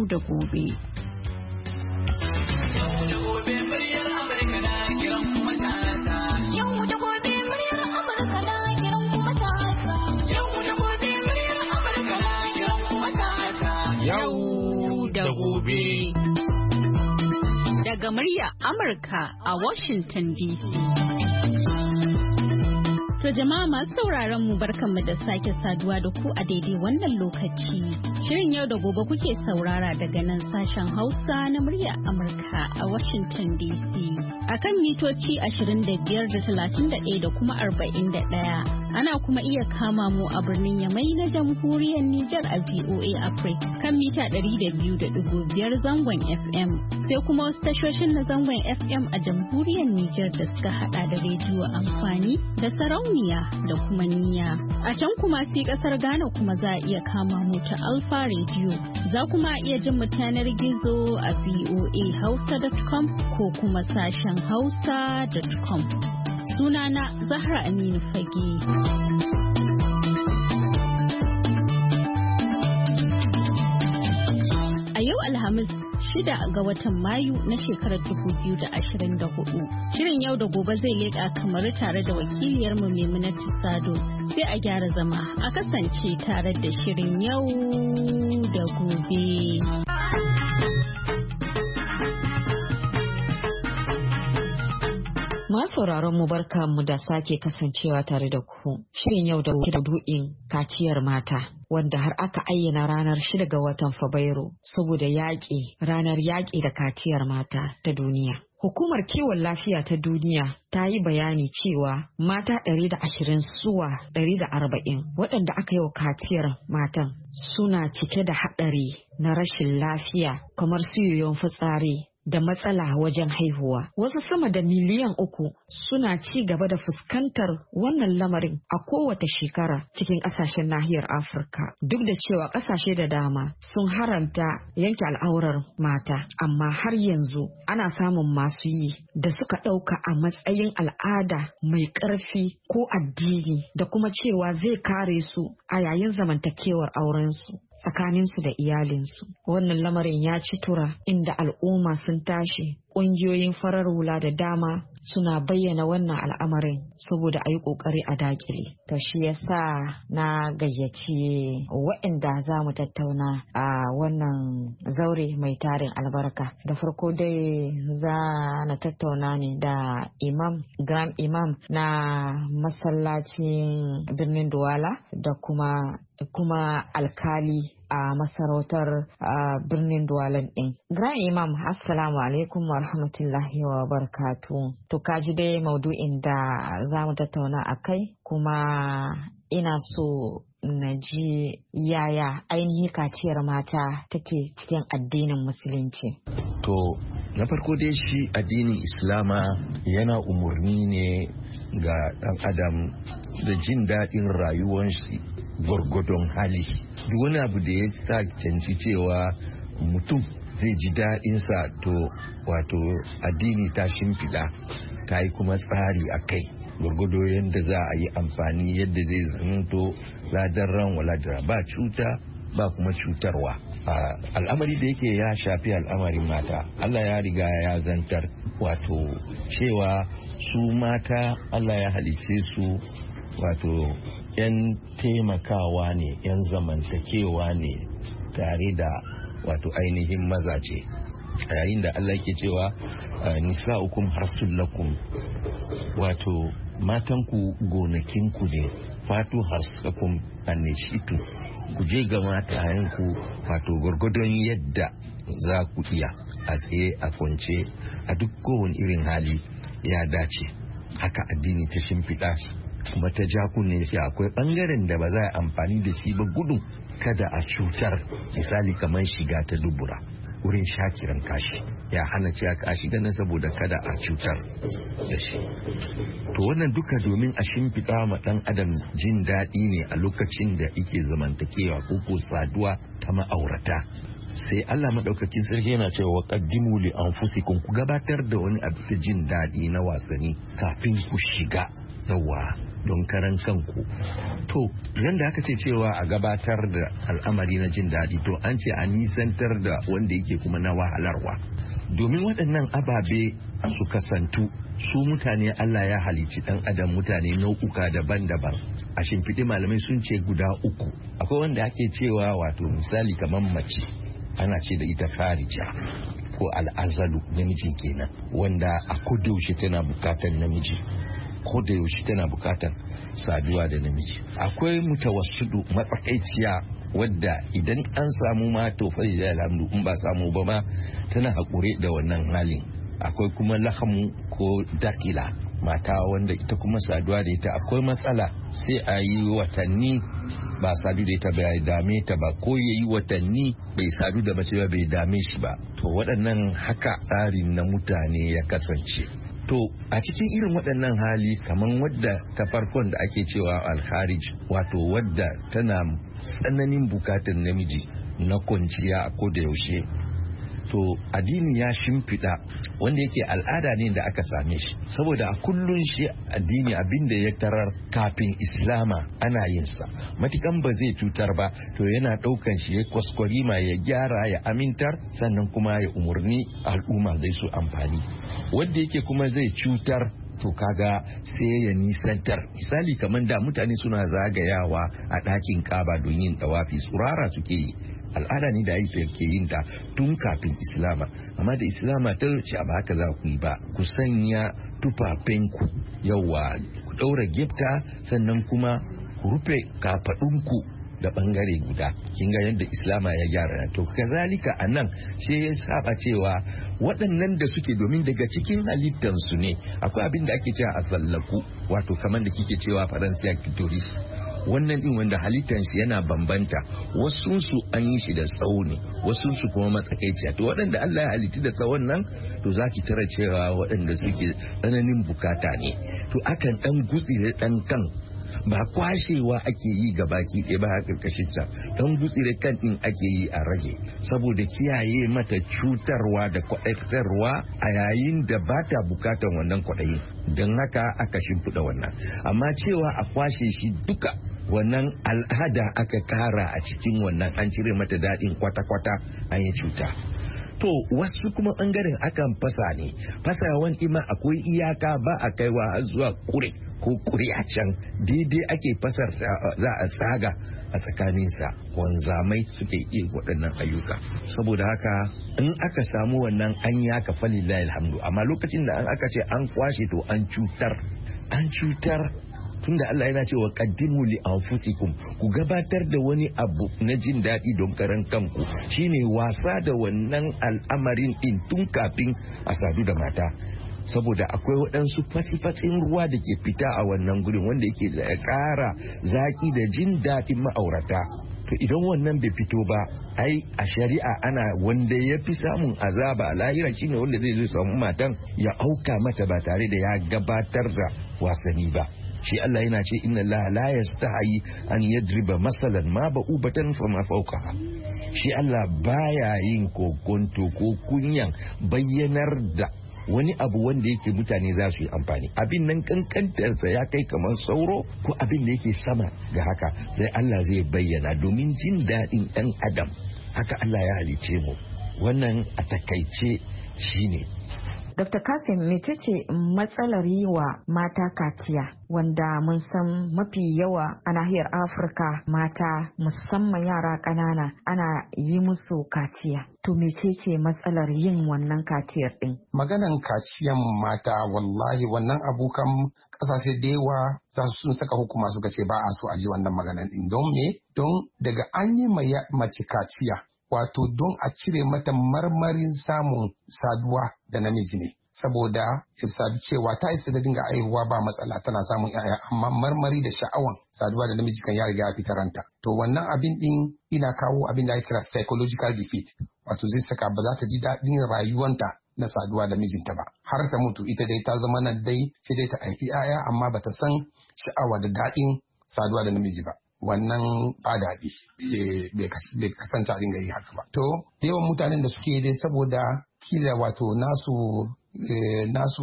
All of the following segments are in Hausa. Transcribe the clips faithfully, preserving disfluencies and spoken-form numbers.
da gobe. Yau da gobe. Daga murya Amurka a Washington D C. To jama'a masu sauraron mu barkanmu da sake saduwa da ku a daidai wannan lokaci. Shirin yau da gobe kuke saurara daga nan sashen Hausa na murya Amurka a Washington D C. Akan mitoci ashirin da biyar da talatin da ɗaya da kuma arba'in da ɗaya. Ana kuma iya kama mu a birnin Yamai na jamhuriyar Nijar a V O A Africa kan mita ɗari da biyu da ɗigo biyar zangon F M. Sai kuma wasu tashoshin na zangon F M a jamhuriyar Nijar da suka hada da rediyo amfani da sarauniya da kuma niyya. A can kuma sai kasar Ghana kuma za a iya kama mu ta Alfa Radio. Za kuma iya jin mu yanar gizo a v o a hausa dot com ko kuma sashen hausa dot com. Sunana Zahra Aminu Fage. A yau Alhamis shida ga watan Mayu na shekarar dubu biyu da ashirin da hudu. Shirin yau da gobe zai leƙa kamar tare da wakiliyarmu Maimunatu Sado. Sai a gyara zama a kasance tare da shirin yau da gobe. Masu sauraron mu barka mu da sake kasancewa tare da ku. Shirin yau da gobe da du'in kaciyar mata. Wanda har aka ayyana ranar shida ga watan Fabrairu saboda yaƙi ranar yaƙi da kaciyar mata ta duniya. Hukumar kiwon lafiya ta duniya ta yi bayani cewa mata ɗari da ashirin zuwa ɗari da arba'in waɗanda aka yi wa kaciyar matan suna cike da haɗari na rashin lafiya kamar su yoyon fitsari da matsala wajen haihuwa. Wasu sama da miliyan uku suna ci gaba da fuskantar wannan lamarin a kowace shekara cikin ƙasashen nahiyar Afirka. Duk da cewa ƙasashe da dama sun haramta yanke al'aurar mata, amma har yanzu ana samun masu yi da suka ɗauka a matsayin al'ada mai ƙarfi ko addini da kuma cewa zai kare su a yayin zamantakewar aurensu tsakaninsu da iyalinsu. Wannan lamarin ya ci tura inda al'umma sun tashi. Ƙungiyoyin farar hula da dama suna bayyana wannan al'amarin saboda a yi ƙoƙari a daƙile. To shi yasa na gayyaci waɗanda za mu tattauna a wannan zaure mai tarin albarka. Da farko dai za na tattauna ne da imam, grand imam na masallacin birnin Douala da kuma kuma alkali a masarautar birnin Douala ɗin. Grand Imam, Assalamu alaikum wa rahmatullahi wa barakatu. To kaji dai maudu'in da za mu tattauna a kai, kuma ina so na ji yaya ainihin kaciyar mata take cikin addinin musulunci. To na farko dai shi addinin Islama yana umarni ne ga ɗan adam da jin daɗin rayuwarsa gwargwadon hali. Duk wani abu da ya sa canci cewa mutum zai ji daɗinsa, to wato addini ta shimfiɗa ta yi kuma tsari a kai gwargwado yadda za a yi amfani, yadda zai zanto ladar ran waladara ba cuta ba kuma cutarwa. Al'amari da yake ya shafi al'amarin mata, Allah ya riga ya zantar wato cewa su mata Allah ya halice su wato 'yan taimakawa ne, 'yan zamantakewa ne tare da wato ainihin mazaje, yayin da Allah ke cewa nisa'ukum harsul lakum, wato matanku gonakinku ne, fatu harsakum annishitu, ku je ga matayenku wato gwargwadon yadda za ku iya, a tsaye a kwance a duk kowane irin hali ya dace. Haka addini ta shimfiɗa kuma ta ja kunne shi. Akwai bangaren da ba za a amfani da shi ba gudun kada a cutar, misali kamar shiga ta dubura wurin shakiran kashi, ya hana cewa kashi ganin saboda kada a cutar da shi. To wannan duka domin a shimfiɗa ma ɗan adam jin daɗi ne a lokacin da yake zamantakewa ko ko saduwa ta ma'aurata. Sai Allah madaukakin sarki yana cewa qaddimu li anfusikum, ku gabatar da wani abu ta jin daɗi na wasanni kafin ku shiga. Yawa don karan kanku. To ran da aka ce cewa a gabatar da al'amari na jin daɗi, to an ce a nisantar da wanda yake kuma na wahalarwa, domin waɗannan ababe su kasantu. Su mutane Allah ya halicci ɗan adam mutane nau'uka daban-daban. A shimfiɗi malamai sun ce guda uku. Akwai wanda ake cewa wato misali kamar mace ana ce da ita farija ko al'azalu, namijin kenan, wanda a kodayaushe tana bukatar namiji, kodayaushe tana bukatar saduwa da namiji. Akwai mutawassidu, matsakaiciya, wadda idan an samu ma to fa ya alhamdu, in ba samu ba ma tana hakure da wannan halin. Akwai kuma lahamu ko dakila, mata wanda ita kuma saduwa da ita akwai matsala, sai a yi watanni ba sadu da ita bai dame ta ba, ko ya yi watanni bai sadu da mace ba bai dame shi ba. To waɗannan haka tsarin na mutane ya kasance. To a cikin irin waɗannan hali kamar wadda ta farkon da ake cewa alharij, wato wadda tana tsananin bukatar namiji na kwanciya a koda yaushe, to addini ya shimfiɗa wanda yake al'ada ne da aka same shi, saboda a kullun shi addini abinda ya tarar kafin islama ana yin sa, matukan ba zai cutar ba to yana ɗaukan shi ya kwaskwarima, ya gyara, ya amintar, sannan kuma ya umurni al'umma zai su amfani. Wanda yake kuma zai cutar to kaga sai ya nisantar. Misali kamar da mutane suna zagayawa a ɗakin Kaba don yin tawafi, surara suke yi, al'ada ne da ake ke yin ta tun kafin islama, amma da islama ta ce ba haka za ku yi ba, ku sanya tufafenku, yawa ku ɗaura gifta, sannan kuma ku rufe kafaɗunku da bangare guda. Kin ga yadda islama ya gyara. To kazalika a nan sai ya saba cewa waɗannan da suke, domin daga cikin halittansu ne akwai abin da ake cewa a tsallaku, wato kamar da kike cewa faransiya clitoris, wannan din wanda halittar shi yana bambanta, wasu su an yi shi da tsawo ne, wasu su kuma matsakaiciya. To waɗanda Allah ya halitti da tsawon nan, to zaki tara cewa waɗanda suke tsananin bukata ne, to akan dan gutsire dan kan, ba kwashewa ake yi ga baki ɗaya ba a ƙarƙashin ta, don gutsire kan ɗin ake yi a rage, saboda kiyaye mata cutarwa da kwaɗaitarwa a yayin da ba ta bukatan wannan kwaɗayi. Don haka aka shimfiɗa wannan, amma cewa a kwashe shi duka, wannan al'ada aka kara a cikin wannan, an cire mata daɗin kwata-kwata, an yi cuta. To wasu kuma ɓangaren akan fasa ne, fasawan ima akwai iyaka, ba a kaiwa har zuwa kure ko kure a can, daidai ake fasar za a tsaga a tsakaninsa. Wanzamai suke iya waɗannan ayyuka, saboda haka in aka samu wannan an yaka falillahi alhamdu, amma lokacin da aka ce an kwashe to an cutar, an cutar tunda Allah yana cewa qaddimu li anfusikum, ku gabatar da wani abu na jin daɗi don karan kanku, shine wasa da wannan al'amarin din tun kafin a sadu da mata, saboda akwai waɗansu fasifatsin ruwa da ke fita a wannan gurin wanda yake da ƙara zaki da jin daɗin ma'aurata. To idan wannan bai fito ba, ai a shari'a ana wanda ya fi samun azaba a lahira shine wanda zai zo samu matan ya auka mata ba tare da ya gabatar da wasanni ba. Shi Allah yana ce inna Allah la yastahi an yadriba masalan ma ba'ubatan fa ma fawqaha. Shi Allah baya yin kokonto ko kunyan bayyanar da wani abu wanda yake mutane za su yi amfani, abin nan kankantarsa ya kai kamar sauro ko abin da yake sama ga haka, sai Allah zai bayyana domin jin daɗin ɗan adam. Haka Allah ya halice mu. Wannan a takaice shine. Dokta Kasim, mecece matsalar yi wa mata kaciya, wanda mun san mafi yawa a nahiyar Afirka mata musamman yara ƙanana ana yi musu kaciya. To mecece matsalar yin wannan kaciyar ɗin? Maganan kaciyan mata wallahi wannan abokan ƙasashe da yawa za su sun saka hukuma suka ce ba a so a ji wannan maganan ɗin. Don me? Don daga an yi mace kaciya, wato don a cire mata marmarin samun saduwa da namiji ne, saboda sadu cewa ta isa da dinga aihuwa ba matsala, tana samun yaya, amma marmari da sha'awan saduwa da namiji kan ya riga ya fitaranta. To wannan abin din ina kawo abin da ake kira psychological defeat, wato zai saka ba za ta ji daɗin rayuwanta na saduwa da mijinta ba, har ta mutu ita dai ta zama nan dai sai dai ta haifi yaya, amma bata san sha'awa da daɗin saduwa da namiji ba. Wannan ba daɗi bai kasance a dinga yi haka ba. To, yawan mutanen da suke dai saboda kila wato nasu nasu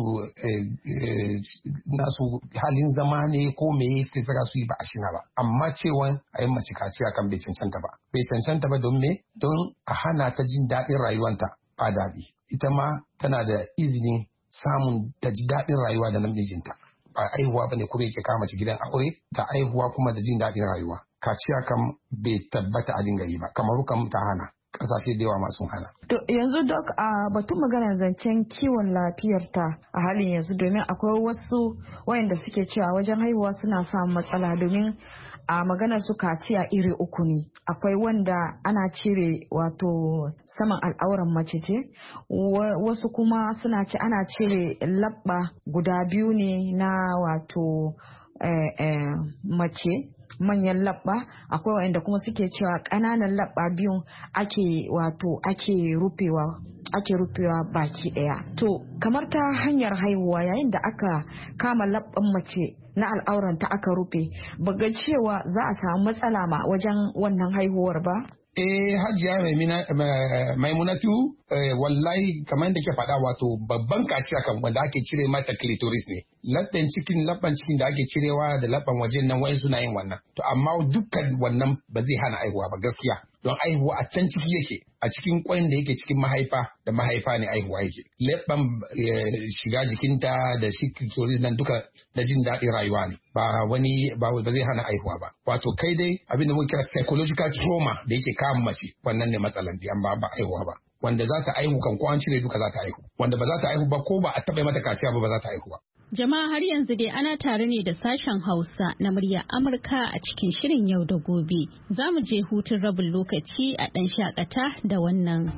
nasu halin zama ne ko me suke saka su yi ba a shina ba, amma cewa a yi mace kaciya kan bai cancanta ba bai cancanta ba don me don a hana ta jin daɗin rayuwanta ba daɗi. Ita ma tana da izini samun ta ji daɗin rayuwa da namijinta, ba aihuwa ba ne kuma yake kama ci gidan aure ta aihuwa kuma da jin daɗin rayuwa. Kaciya kam bai tabbata a dinga yi ba, kamaru kam ta hana, kasashe da yawa masu hana. To yanzu dok a batun maganar zancen kiwon lafiyarta a halin yanzu, domin akwai wasu wayanda suke cewa wajen haihuwa suna samun matsala, domin a maganar su kaciya iri uku ne. Akwai wanda ana cire wato saman al'auran mace ce, wasu kuma suna ce ana cire labba guda biyu ne na wato eh, eh, mace, manyan labba. Akwai wanda kuma suke cewa ƙananan labba biyun ake wato ake rufewa ake rufewa baki ɗaya. To kamar ta hanyar haihuwa, yayin da aka kama labban mace na al'auranta aka rufe, baga cewa za a samu matsala ma wajen wannan haihuwar ba? Eh hajiya Maimunatu, wallahi kamar da ke faɗa, wato babban kaciya kan wanda ake cire mata clitoris ne. Labban cikin labban cikin da ake cirewa da labban wajen nan wayan suna yin wannan. To amma dukkan wannan ba zai hana aihuwa ba gaskiya. Don aihuwa a can ciki yake, a cikin kwain da yake cikin mahaifa da mahaifa ne aihuwa yake. Labban shiga jikinta da shi clitoris nan duka da jin daɗin rayuwa ne. Ba wani ba zai hana aihuwa ba. Wato kai dai abin da muke kira psychological trauma da yake kama mace, wannan ne matsalan da amma ba aihuwa ba. Wanda za ta aihu kan ko an cire duka za ta aihu. Wanda ba za ta aihu ba ko ba a taɓa mata kaciya ba ba za ta aihu ba. Jama'a har yanzu dai ana tare ne da sashen Hausa na muryar Amurka a cikin shirin yau da gobe. Za mu je hutun rabin lokaci a ɗan shakata da wannan.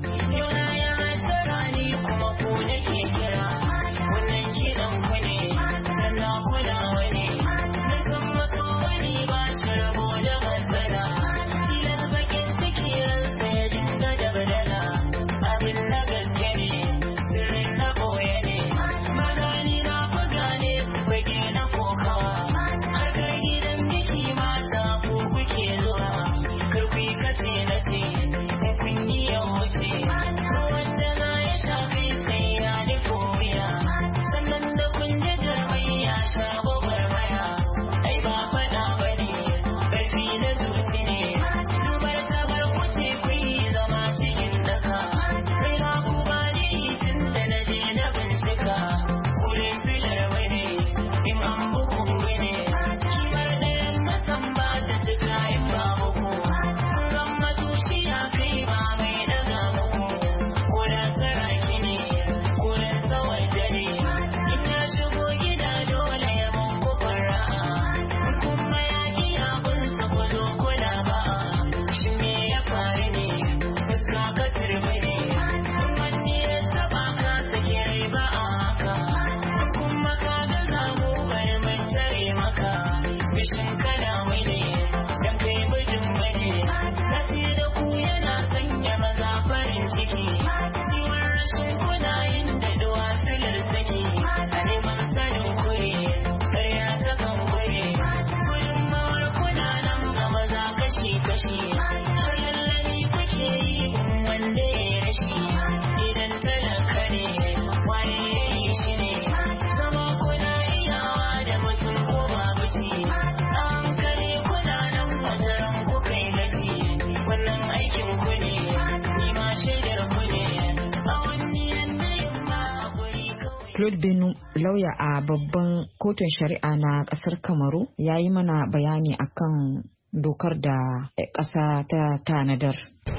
Claude Benu, lauya a babban kotun shari'a na kasar Kamaru, ya yi mana bayani akan dokar da ƙasa ta tanadar.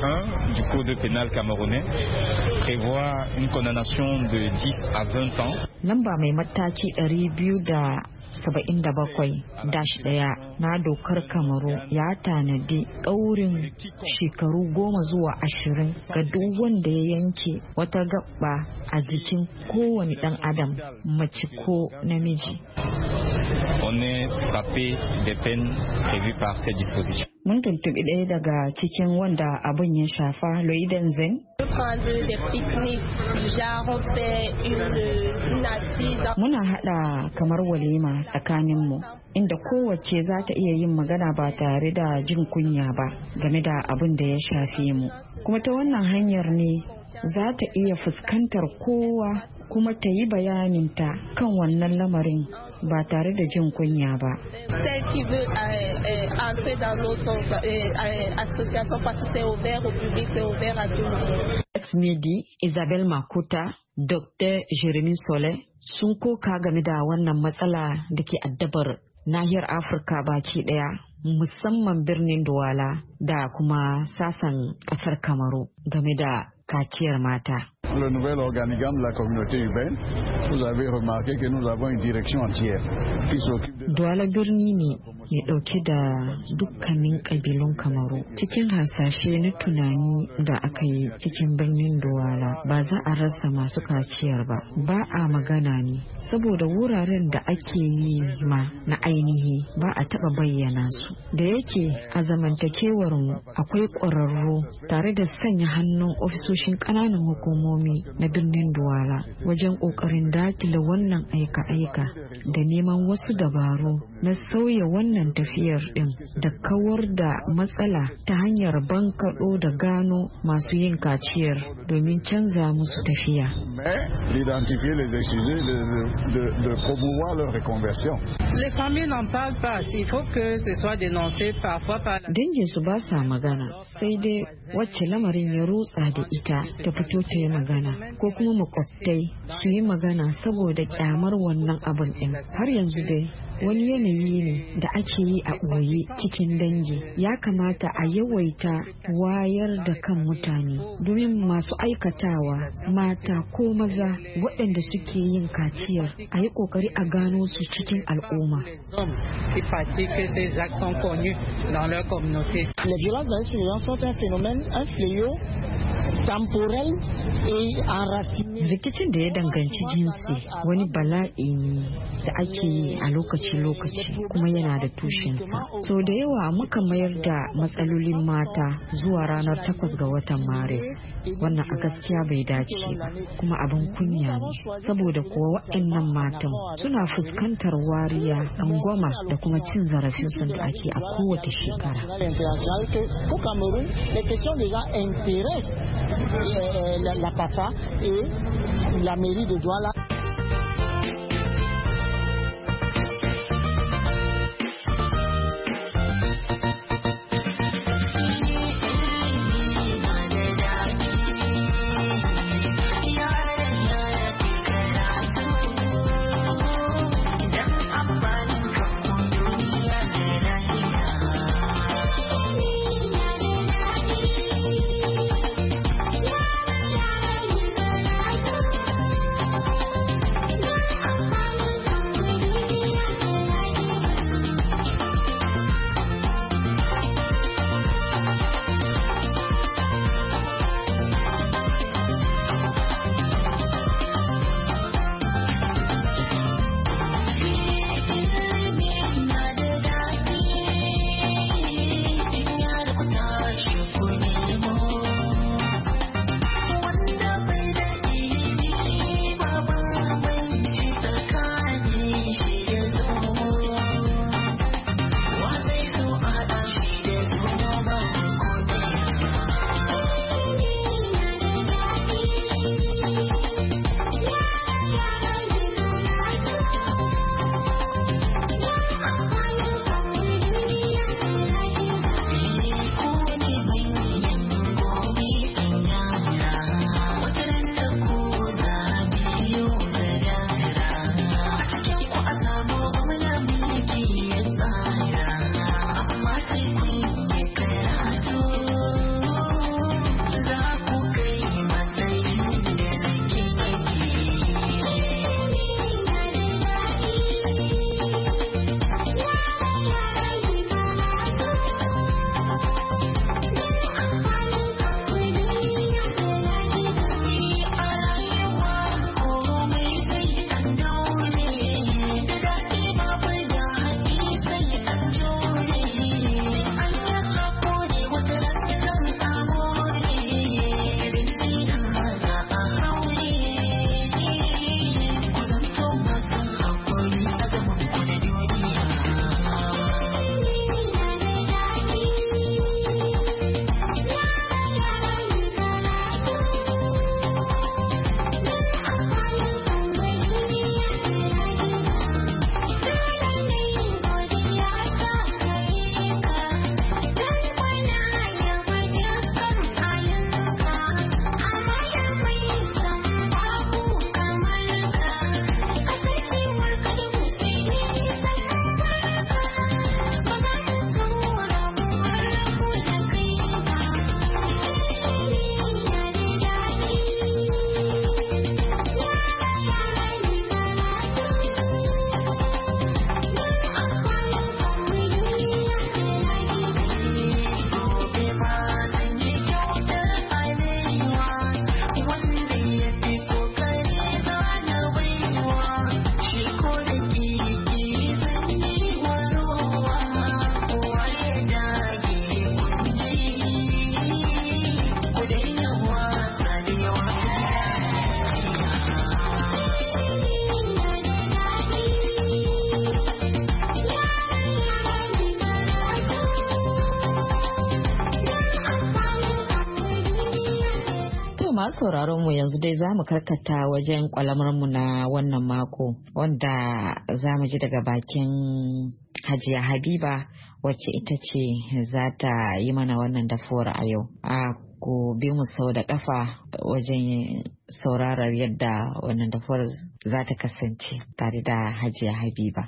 un du code pénal camerounais prévoit une condamnation de dix à vingt ans. Lamba mai mataki ɗari biyu da saba'in da bakwai dash ɗaya na dokar Kamaru ya tanadi ɗaurin shekaru goma zuwa ashirin ga duk wanda ya yanke wata gaba a jikin kowane ɗan adam, mace ko namiji. On est frappé des peines prévues par cette disposition. Mun tuntuɓi ɗaya daga cikin wanda abin ya shafa, Loidan Zen. Muna haɗa kamar walima tsakaninmu, inda kowace za ta iya yin magana ba tare da jin kunya ba game da abin da ya shafe mu. Kuma ta wannan hanyar ne za ta iya fuskantar kowa kuma ta yi bayaninta kan wannan lamarin ba tare da jin kunya ba. Ex-Medi Isabel Makuta, Doctor Jeremy Sole sun koka game da wannan matsala da ke addabar nahiyar Afirka baki daya, musamman birnin Douala da kuma sasan kasar Kamaru game da kaciyar mata. Le nouvel organigramme de la communauté urbaine, vous avez remarqué que nous avons une direction entière qui s'occupe de... Douala birni ne mai dauke da dukkanin kabilun Kamaru. Cikin hasashe na tunani da aka yi cikin birnin Douala ba za a rasa masu kaciyar ba. Ba a magana ne saboda wuraren da ake yi ma na ainihi ba a taba bayyana su. Da yake a zamantakewar mu akwai ƙwararru tare da sanya hannun ofisoshin ƙananan hukumomi na birnin Douala wajen ƙoƙarin dakile wannan aika-aika da neman wasu dabaru na sauya wannan tafiyar din da kawar da matsala ta hanyar bankaɗo da gano masu yin kaciyar domin canza musu tafiya. D'identifier les excisés, de, de, de promouvoir leur reconversion. Les familles n'en parlent pas. Il faut que ce soit dénoncé parfois par la... Dangin su ba sa magana, sai dai wacce lamarin ya rutsa da ita ta fito ta yi magana, ko kuma makwabtai su yi magana saboda kyamar wannan abin din. Har yanzu dai wani yanayi ne da ake yi a ɓoye cikin dangi. Ya kamata a yawaita wayar da kan mutane domin masu aikatawa mata ko maza waɗanda suke yin kaciyar a yi ƙoƙari a gano su cikin al'umma. Les violences dans les surveillance sont un phénomène, un fléau temporel et enraciné. Rikicin da ya danganci jinsi wani bala'i ne da ake yi a lokaci-lokaci kuma yana da tushensa. Sau da yawa muka mayar da matsalolin mata zuwa ranar takwas ga watan Maris. Wannan a gaskiya bai dace ba kuma abin kunya ne saboda kuwa waɗannan matan suna fuskantar wariya, angwama da kuma cin zarafinsu da ake a kowace shekara. La, la P A F A et la mairie de Douala. masu sauraron mu yanzu dai za mu karkata wajen kwalamar mu na wannan mako wanda za mu ji daga bakin Hajiya Habiba wacce ita ce za ta yi mana wannan dafuwar a yau. A ku bi mu sau da kafa wajen sauraron yadda wannan dafuwar za ta kasance tare da Hajiya Habiba.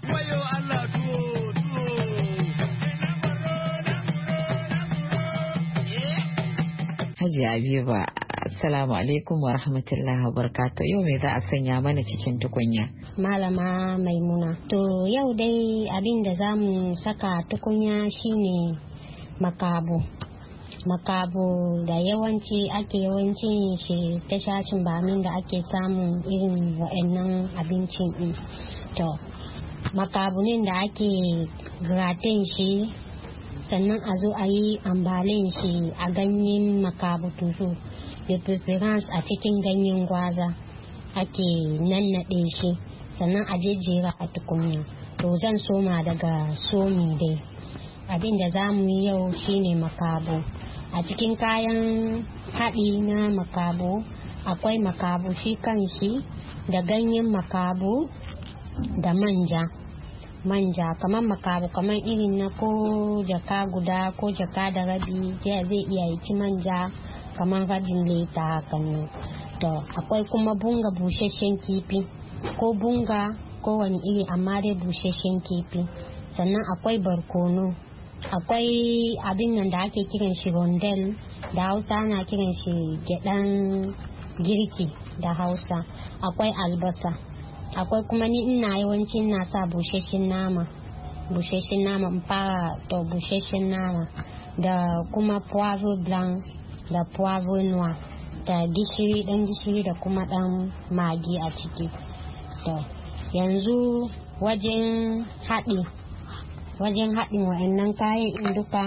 Hajiya Habiba, Assalamu alaikum wa rahmatullahi wa barakatuh. Yau me za a sanya mana cikin tukunya? Malama Maimuna. To yau dai abin da za mu saka tukunya shine makabu. Makabu da yawanci ake yawancin shi ta shashin bamin da ake samun irin wa'annan abincin din. To makabunin da ake gratin shi sannan a zo a yi ambalin shi a ganyen makabu tutu da preference a cikin ganyen gwaza ake nannaɗe shi sannan a jejjera a tukunya. To zan soma daga somi dai. Abin da za mu yi yau shine makabu. A cikin kayan haɗi na makabu akwai makabu shi kanshi da ganyen makabu da manja. Manja kamar makabu kamar irin na ko jaka guda ko jaka da rabi zai iya yi ci manja kamar rabin lita hakan nan. To akwai kuma bunga busasshen kifi ko bunga ko wani iri amma dai busasshen kifi. Sannan akwai barkono, akwai abin nan da ake kiran shi rondel da Hausa ana kiran shi gyaɗan girki da Hausa. Akwai albasa, akwai kuma ni ina yawanci ina sa busasshen nama busasshen nama in fara da busasshen nama da kuma poivre blanc da poivre noir da gishiri dan gishiri da kuma dan magi a ciki. To yanzu wajen haɗi wajen haɗin wa'annan kayan in duka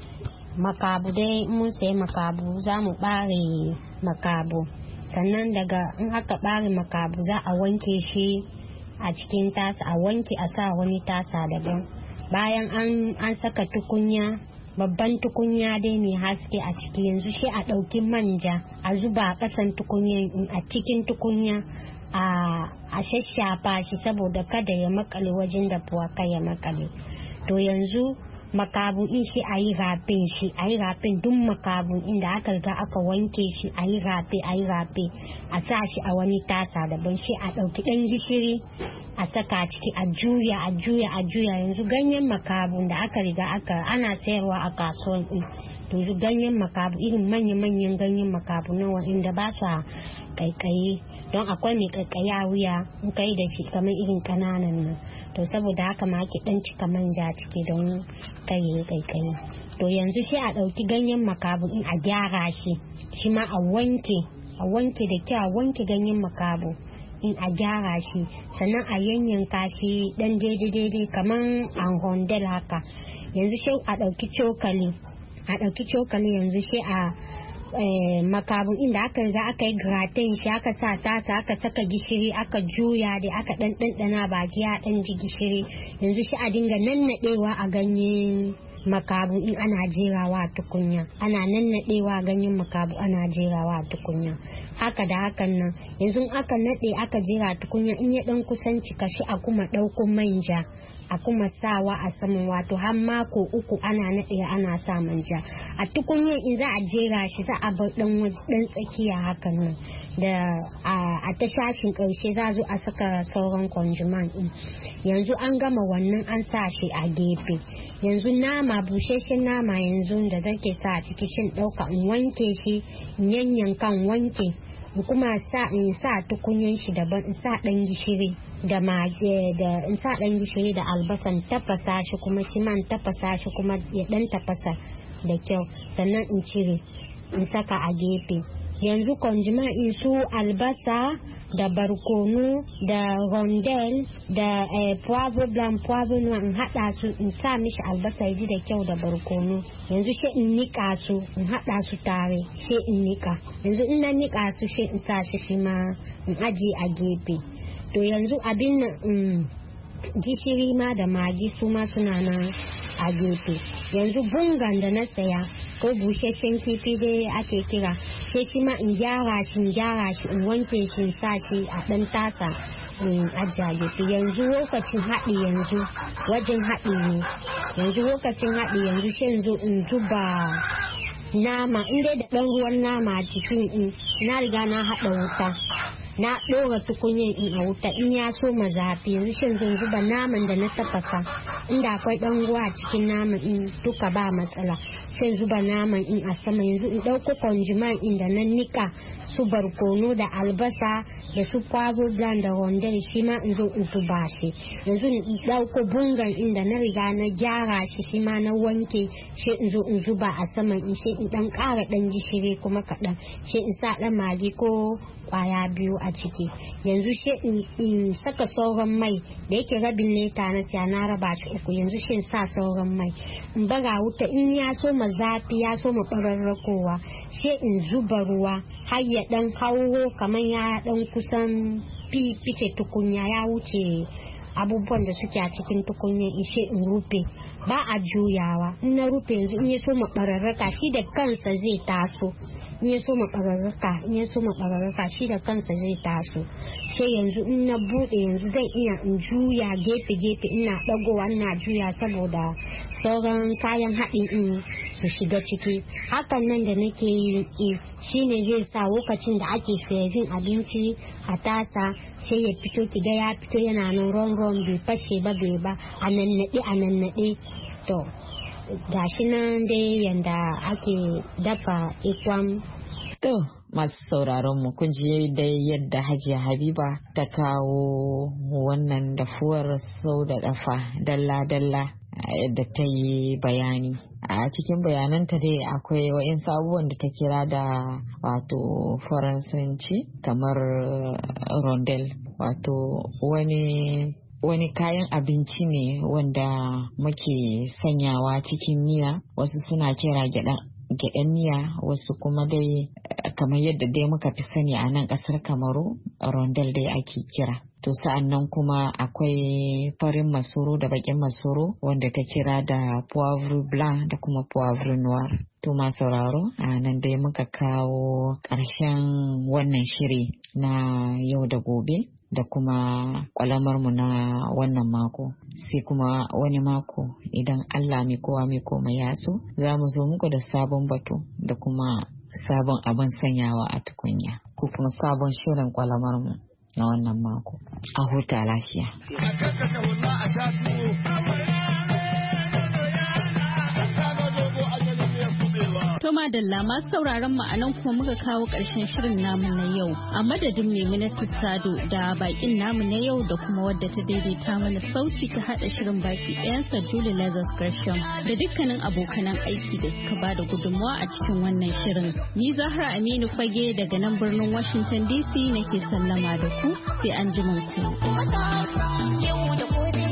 makabu dai mun sai makabu za mu ɓare makabu sannan daga in aka ɓare makabu za a wanke shi a cikin tasa a wanke a sa wani tasa daban. Bayan an, an saka tukunya babban tukunya dai mai haske a ciki yanzu shi a ɗauki manja a zuba a ƙasan tukunya a cikin tukunya a, a shashafa shi saboda kada ya makale wajen dafuwa kai ya makale. To yanzu makabu in shi a yi rafin shi a yi rafin duk makabun inda aka riga aka wanke shi a yi rafe a yi rafe a sa shi a wani tasa daban shi a ɗauki ɗan gishiri a saka ciki a juya a juya a juya. Yanzu ganyen makabun da aka riga aka ana sayarwa a kasuwan ɗin yanzu ganyen makabu irin manya-manyan ganyen makabu na wanda ba sa kaikayi don akwai mai kaikayi a wuya in kai da shi kamar irin kananan nan to saboda haka ma ake dan cika manja ciki don kai ya kaikayi. To yanzu sai a ɗauki ganyen makabu in a gyara shi shi ma a wanke a wanke da kyau a wanke ganyen makabu in a gyara shi sannan a yanyanka shi dan daidai daidai kamar an hondel haka. Yanzu sai a ɗauki cokali a ɗauki cokali yanzu sai a Eh, makabu inda aka riga aka yi gratin shi aka sa tasa aka saka gishiri aka juya da aka dan dandana baki ya dan ji gishiri yanzu shi a dinga nannadewa a ganyen makabu in ana jerawa a tukunya ana nannadewa ganyen makabu ana jerawa a tukunya haka da hakan nan yanzu aka nade aka jera tukunya in ya dan kusanci kashi a kuma dauko manja a kuma sawa a saman wato har mako uku ana naɗe ana sa manja a tukunya in za a jera shi za a bar dan waje dan tsakiya hakan nan da a ta shashin karshe za zo a saka sauran konjuman din. Yanzu an gama wannan an sa shi a gefe. Yanzu nama busheshen nama yanzu da zake sa a ciki shin dauka in wanke shi in yanyanka in wanke in kuma sa in sa tukunyan shi daban in sa dan gishiri da mage da in sa dan gishiri da albasan tafasa shi kuma shi man tafasa shi kuma ya dan tafasa da kyau sannan in cire in saka a gefe. Yanzu konjuma in su albasa da barkono da rondel da eh, poivre blanc poivre noir in hada su in sa mishi albasa ya ji da kyau da barkono. Yanzu shi in nika su in hada su tare shi in nika yanzu in na nika su shi in sa shi shi ma in aji a gefe. To yanzu abin nan um, gishiri ma da magi su ma suna nan a gefe. Yanzu bungan da na saya ko busasshen kifi dai ake kira sai shi ma in gyara shi in gyara shi in wanke shi in sa shi a ɗan tasa in ajiye gefe. Yanzu lokacin haɗi yanzu wajen haɗi ne yanzu lokacin haɗi yanzu sai yanzu in zuba nama in dai da ɗan ruwan nama a cikin in na riga na haɗa wuta na ɗora tukunyen in a wuta in ya so ma zafi yanzu shin zan zuba naman da na tafasa inda akwai ɗan ruwa a cikin naman in duka ba matsala shin zuba naman in a sama yanzu in ɗauko konjiman in da na nika su barkono da albasa da su kwabo bland da rondel shi ma in zo in zuba shi yanzu in ɗauko bungan in da na riga na gyara shi shi ma na wanke shi in zo in zuba a saman in shi in ɗan ƙara ɗan gishiri kuma kaɗan shi in sa ɗan magi ko kwaya biyu a ciki yanzu shi in saka sauran mai da yake rabin lita na siya na raba shi uku yanzu shi sa sauran mai in baga wuta in ya so ma zafi ya so ma bararrakowa shi in zuba ruwa har ya dan hauro kamar ya dan kusan fice tukunya ya wuce abubuwan da suke a cikin tukunyar ishe in rufe ba a juyawa in na rufe yanzu in ya so ma bararraka shi da kansa zai taso in ya so ma bararraka in ya so ma bararraka shi da kansa zai taso sai yanzu in na bude yanzu zan iya in juya gefe gefe ina dagowa ina juya saboda sauran kayan haɗin in su shiga ciki hakan nan da nake yi shine zai sa lokacin da ake sayajin abinci a tasa sai ya fito kiga ya fito yana nan ron ron bai fashe ba bai ba a nannaɗe a nannaɗe to gashi nan dai yanda ake dafa ikwam. To masu sauraron mu kun ji dai yadda Hajiya Habiba ta kawo wannan dafuwar sau da kafa dalla-dalla yadda ta yi bayani. A cikin bayananta dai akwai wa'in abubuwan da ta kira da wato faransanci kamar rondel wato wani wani kayan abinci ne wanda muke sanyawa cikin miya wasu suna kira gyaɗan miya wasu kuma dai kamar yadda dai muka fi sani a nan ƙasar Kamaru rondel dai ake kira. To sa'an nan kuma akwai farin masoro da bakin masoro wanda ta kira da poivre blanc da kuma poivre noir. To ma sauraro a nan dai muka kawo ƙarshen wannan shiri na yau da gobe da kuma kwalamarmu na wannan mako. Sai kuma wani mako idan Allah mai kowa mai komai ya so za mu zo muku da sabon batu da kuma sabon abin sanyawa a tukunya ko kuma sabon shirin kwalamarmu na wannan mako. A huta lafiya. To madalla masu sauraron mu anan kuma muka kawo ƙarshen shirin namu na yau. A madadin Maimunatu Sado da bakin namu na yau da kuma wadda ta daidaita mana sauti ta hada shirin baki ɗayansa Julie Lazarus Gresham da dukkanin abokanan aiki da suka bada gudunmawa a cikin wannan shirin. Ni Zahra Aminu Fage daga nan birnin Washington D C nake sallama da ku sai an ji ku.